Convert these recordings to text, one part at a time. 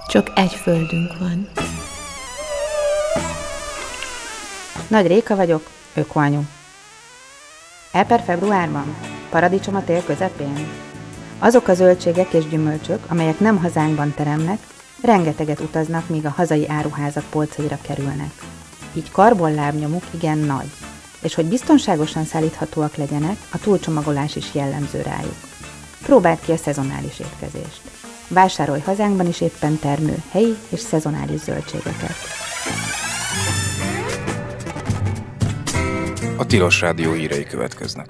Csak egy földünk van. Nagy Réka vagyok, ökoanyu. Elper februárban? Paradicsom a tél közepén? Azok a zöldségek és gyümölcsök, amelyek nem hazánkban teremnek, rengeteget utaznak, míg a hazai áruházak polcaira kerülnek. Így karbonlábnyomuk igen nagy, és hogy biztonságosan szállíthatóak legyenek, a túlcsomagolás is jellemző rájuk. Próbáld ki a szezonális étkezést. Vásárolj hazánkban is éppen termő helyi és szezonális zöldségeket. A Tilos Rádió hírei következnek.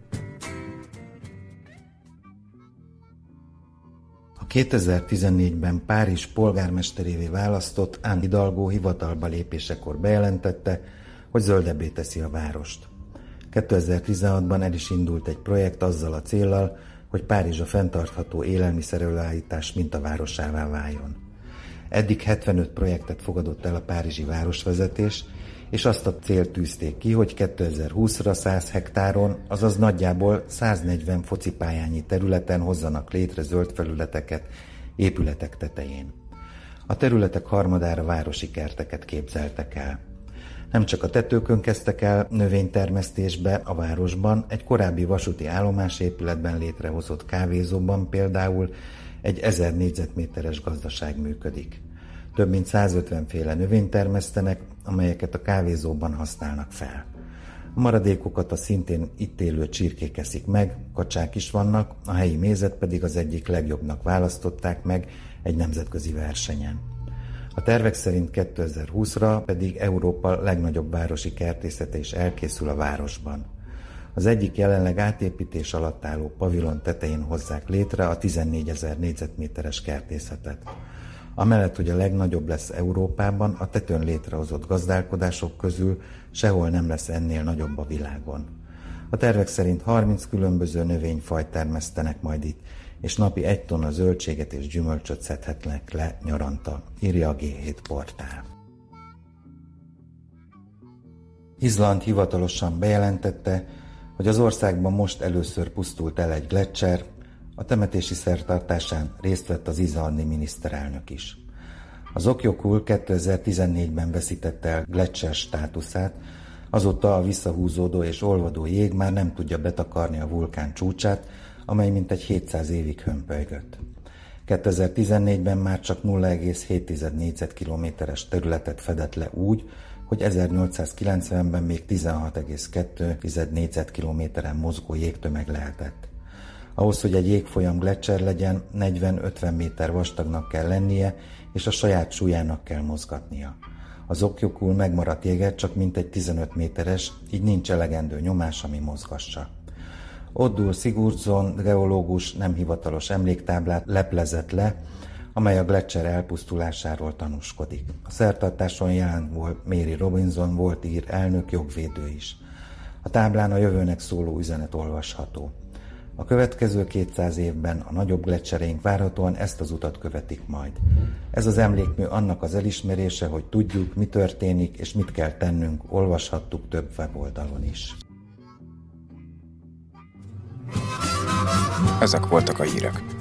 A 2014-ben Párizs polgármesterévé választott Anne Hidalgo hivatalba lépésekor bejelentette, hogy zöldebbé teszi a várost. 2016-ban el is indult egy projekt azzal a céllal, hogy Párizs a fenntartható élelmiszerelőállítás mintavárosává váljon. Eddig 75 projektet fogadott el a párizsi városvezetés, és azt a célt tűzték ki, hogy 2020-ra 100 hektáron, azaz nagyjából 140 focipályányi területen hozzanak létre zöld felületeket épületek tetején. A területek harmadára városi kerteket képzeltek el. Nem csak a tetőkön kezdtek el növénytermesztésbe a városban, egy korábbi vasúti állomásépületben létrehozott kávézóban például egy 1000 négyzetméteres gazdaság működik. Több mint 150 féle növényt termesztenek, amelyeket a kávézóban használnak fel. A maradékokat a szintén itt élő csirkék eszik meg, kacsák is vannak, a helyi mézet pedig az egyik legjobbnak választották meg egy nemzetközi versenyen. A tervek szerint 2020-ra pedig Európa legnagyobb városi kertészete is elkészül a városban. Az egyik jelenleg átépítés alatt álló pavilon tetején hozzák létre a 14 000 négyzetméteres kertészetet. Amellett, hogy a legnagyobb lesz Európában, a tetőn létrehozott gazdálkodások közül sehol nem lesz ennél nagyobb a világon. A tervek szerint 30 különböző növényfajt termesztenek majd itt, és napi 1 tonna zöldséget és gyümölcsöt szedhetnek le nyaranta, írja a G7 portál. Izland hivatalosan bejelentette, hogy az országban most először pusztult el egy gleccser, a temetési szertartásán részt vett az izlandi miniszterelnök is. Az Okjökull 2014-ben veszítette el gleccser státuszát, azóta a visszahúzódó és olvadó jég már nem tudja betakarni a vulkán csúcsát, amely mintegy 700 évig hömpölygött. 2014-ben már csak 0,7 négyzetkilométeres területet fedett le úgy, hogy 1890-ben még 16,2 négyzetkilométeren mozgó jégtömeg lehetett. Ahhoz, hogy egy jégfolyam gleccser legyen, 40-50 méter vastagnak kell lennie, és a saját súlyának kell mozgatnia. Az Okjökull megmaradt jéget csak mintegy 15 méteres, így nincs elegendő nyomás, ami mozgassa. Oddur Sigurdsson geológus nem hivatalos emléktáblát leplezett le, amely a gleccser elpusztulásáról tanúskodik. A szertartáson jelen volt Mary Robinson, volt ír elnök, jogvédő is. A táblán a jövőnek szóló üzenet olvasható. A következő 200 évben a nagyobb gleccsereink várhatóan ezt az utat követik majd. Ez az emlékmű annak az elismerése, hogy tudjuk, mi történik és mit kell tennünk, olvashattuk több weboldalon is. Ezek voltak a hírek.